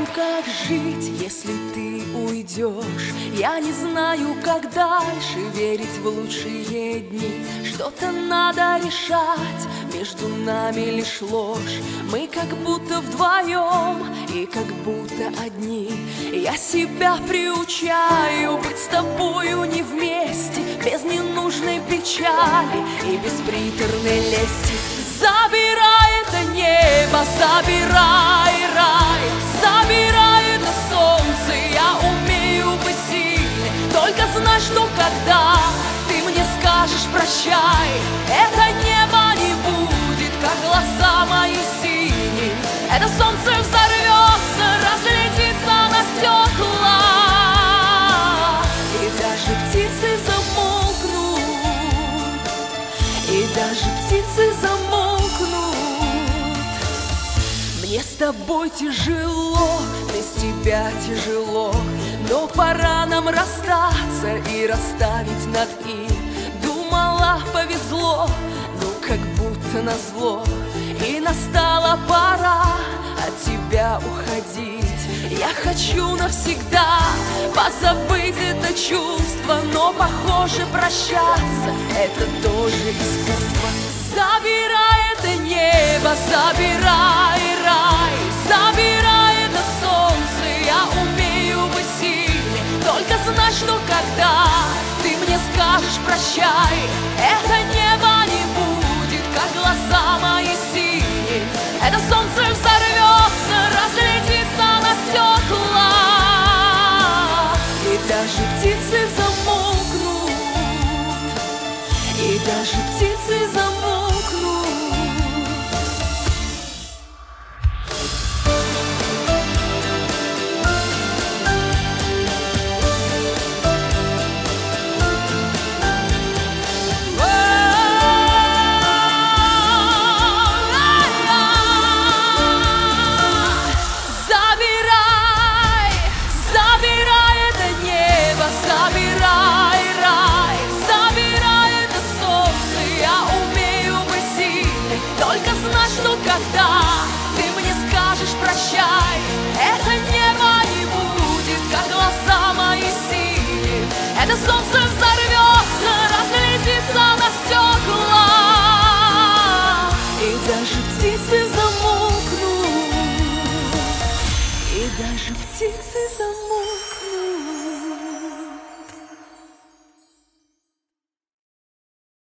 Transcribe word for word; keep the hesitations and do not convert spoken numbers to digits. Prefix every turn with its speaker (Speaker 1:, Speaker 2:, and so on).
Speaker 1: знаю, как жить, если ты уйдешь. Я не знаю, как дальше верить в лучшие дни. Что-то надо решать, между нами лишь ложь. Мы как будто вдвоем и как будто одни. Я себя приучаю быть с тобою не вместе, без ненужной печали и без приторной лести. Забирай это небо, забирай рай, забирай это солнце, я умею быть сильной. Только знай, что когда ты мне скажешь прощай, это небо не будет, как глаза мои синие. Это солнце взорвется, разлетится на стекла, и даже птицы замолкнут, и даже птицы замолкнут. Мне с тобой тяжело, без тебя тяжело, но пора нам расстаться и расставить над «и». Думала, повезло, ну как будто назло, и настала пора от тебя уходить. Я хочу навсегда позабыть это чувство, но, похоже, прощаться — это тоже искусство. Забирай это небо, забирай рай, забирай это солнце, я умею быть сильной. Только знай, что когда ты мне скажешь прощай, это небо не будет, как глаза мои синие. Это солнце взорвется, разлетится на стекла, и даже птицы замолкнут, и даже птицы замолкнут.